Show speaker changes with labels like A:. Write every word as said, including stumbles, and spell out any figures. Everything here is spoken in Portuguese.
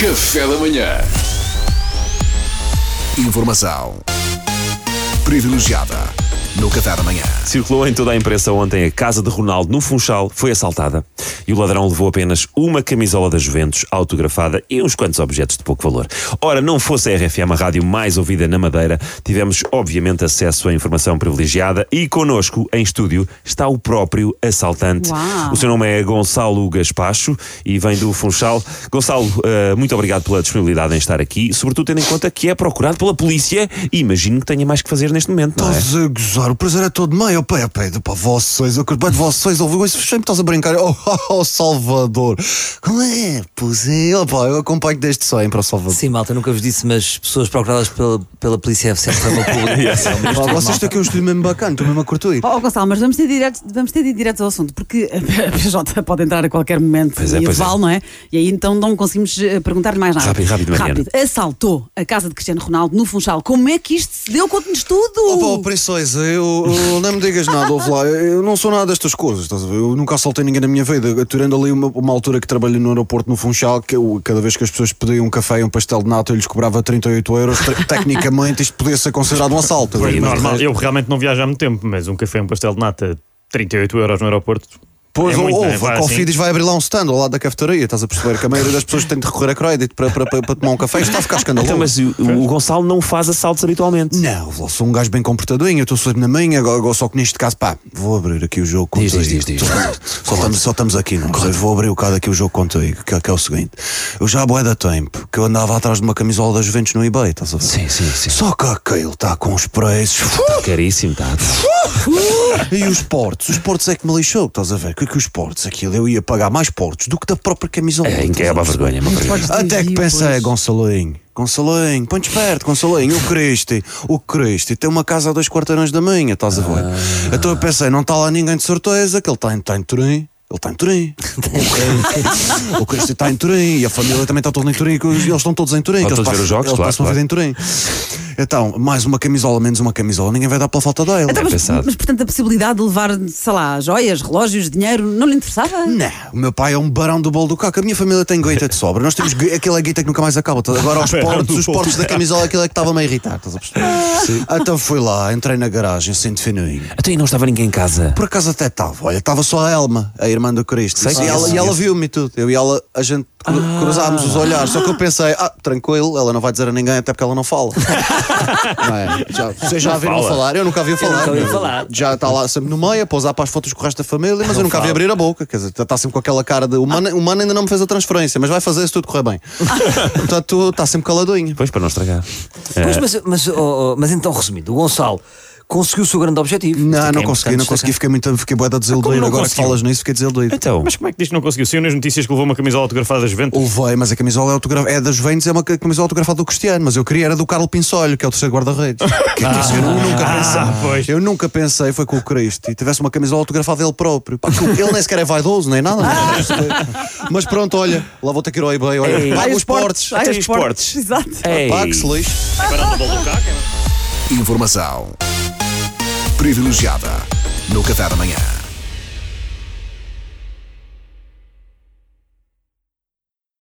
A: Café da manhã. Informação privilegiada no Café da manhã.
B: Circulou em toda a imprensa ontem a casa de Ronaldo no Funchal foi assaltada e o ladrão levou apenas uma camisola da Juventus autografada e uns quantos objetos de pouco valor. Ora, não fosse a R F M a rádio mais ouvida na Madeira, tivemos obviamente acesso à informação privilegiada e connosco em estúdio está o próprio assaltante.
C: Uau.
B: O seu nome é Gonçalo Gaspacho e vem do Funchal. Gonçalo, uh, muito obrigado pela disponibilidade em estar aqui, sobretudo tendo em conta que é procurado pela polícia e imagino que tenha mais que fazer neste momento, não é?
D: Estás a gozar, o prazer é todo meu. Eu pé, pé, pá, vocês, eu curto bem de vocês, ouvi isso, sempre estás a brincar. Oh, oh, oh, Salvador. Como é? Pois é, oh, pá, eu acompanho desde sempre ao Salvador.
E: Sim, malta, eu nunca vos disse, mas pessoas procuradas pela, pela polícia F C F pública.
B: Yes.
D: Pá, vocês têm aqui um estúdio mesmo bacana, estou mesmo a curtir.
C: Oh, Gonçalo, mas vamos ter, direto, vamos ter de ir direto ao assunto, porque a P J pode entrar a qualquer momento
B: Pois é,
C: e
B: pois
C: vale,
B: é.
C: não é? E aí então não conseguimos eh, perguntar mais nada.
B: Rápido, rápido, Mariana.
C: Rápido. Assaltou a casa de Cristiano Ronaldo no Funchal. Como é que isto se deu? Conte-nos tudo!
D: Oh, pá, oh, princesa, eu, eu não me digas nada, ouve lá, eu não sou nada destas coisas, estás a ver? Eu nunca assaltei ninguém na minha vida, tirando ali uma, uma altura que trabalhei no aeroporto no Funchal, que eu, cada vez que as pessoas pediam um café e um pastel de nata eu lhes cobrava trinta e oito euros, Te- tecnicamente isto podia ser considerado um assalto.
F: Pois,
D: Mas,
F: normal.
D: mas-
F: Eu realmente não viajo há muito tempo, mas um café e um pastel de nata, trinta e oito euros no aeroporto.
D: Pois,
F: é muito,
D: ou,
F: não é?
D: ou,
F: Vai
D: a
F: assim.
D: Cofidis vai abrir lá um stand ao lado da cafetaria, estás a perceber que a maioria das pessoas tem de recorrer a crédito para, para, para, para tomar um café e está a ficar escandaloso.
B: Então, mas o, o Gonçalo não faz assaltos habitualmente.
D: Não, eu sou um gajo bem comportadinho, eu estou sempre na minha, agora, agora só que neste caso, pá, vou abrir aqui o jogo contigo.
B: Diz, diz, diz, diz.
D: Só, estamos, só estamos aqui, não sei, vou abrir o bocado aqui o jogo contigo, que, que é o seguinte. Eu já há bué da tempo que eu andava atrás de uma camisola das Juventus no eBay, estás a ver?
B: Sim, sim, sim.
D: Só que aquele está com os preços.
B: Está caríssimo, está.
D: E os portos? Os portos é que me lixou, estás a ver? Que, que os portos, aquilo eu ia pagar mais portos do que da própria camisola.
B: É, em que é a vergonha, é uma vergonha.
D: Até que pensei, Gonçalinho, Gonçalinho, põe-te perto, Gonçalinho, o Cristi, o Cristi tem uma casa a dois quarteirões da minha, estás a ver?
B: Ah.
D: Então eu pensei, não está lá ninguém de certeza, que ele está em, tá em Turim. Ele está em Turim. O Cristi está em Turim e a família também está toda em Turim. Eles estão todos em Turim.
B: Vão
D: que eles
B: todos ver os jogos,
D: eles
B: claro,
D: passam a
B: claro.
D: vida em Turim. Então, mais uma camisola, menos uma camisola, ninguém vai dar pela falta dele.
C: Então, mas,
B: pensado.
C: mas, portanto, a possibilidade de levar, sei lá, joias, relógios, dinheiro, não lhe interessava?
D: Não, o meu pai é um barão do bolo do caco. A minha família tem guita de sobra. Nós temos gu- aquela guita que nunca mais acaba. Agora os portos, os portos da camisola, aquilo é que estava-me a irritar. Estás a perceber? Então fui lá, entrei na garagem, assim de fininho.
B: Até aí não estava ninguém em casa.
D: Por acaso até estava, olha, estava só a Elma, a irmã do Cristo.
B: Sei
D: E
B: que
D: ela,
B: é,
D: e ela
B: sim.
D: viu-me e tudo. Eu e ela, a gente cru- cruzámos os olhares. Só que eu pensei, ah, tranquilo, ela não vai dizer a ninguém, até porque ela não fala. Não é? Já, vocês já viram
F: fala.
D: falar? Eu nunca ouvi falar.
E: nunca ouvi falar.
D: Já está lá sempre no meio, a pousar para as fotos com o resto da família, mas eu nunca vi abrir a boca. Quer dizer, está sempre com aquela cara de. O mano, o mano ainda não me fez a transferência, mas vai fazer se tudo correr bem. Portanto, está sempre caladinho.
B: Pois, para não estragar.
E: Pois, mas, mas, oh, oh, mas então, resumindo, o Gonçalo conseguiu o seu grande objetivo. Isto
D: Não,
E: é que
D: não
E: é
D: consegui, não
E: importante
D: consegui,
E: destacar.
D: fiquei muito, fiquei bué da desiludido.
F: Como não
D: Agora que
F: conseguiu?
D: falas nisso, fiquei desiludido.
B: Então,
F: Mas como é que diz que não conseguiu? Saiu nas notícias que levou uma camisola autografada da Juventus.
D: Levei, mas a camisola é, autograf... é das Juventus, é uma camisola autografada do Cristiano, mas eu queria era do Carlo Pinsolho, que é o terceiro guarda-redes. Que é isso? Eu nunca pensei.
F: Ah, pois.
D: Eu nunca pensei, foi com o Cristo, e tivesse uma camisola autografada dele próprio. Pá, que ele nem sequer é vaidoso, nem nada. Mas pronto, olha, lá vou ter que ir ao eBay, olha,
B: Ei.
D: paga
C: Ai,
D: os portes.
C: Ai,
B: Até
C: os
B: os portes.
C: Exato.
B: Ei.
D: Pague-se lixo.
A: Informação privilegiada no Café da manhã.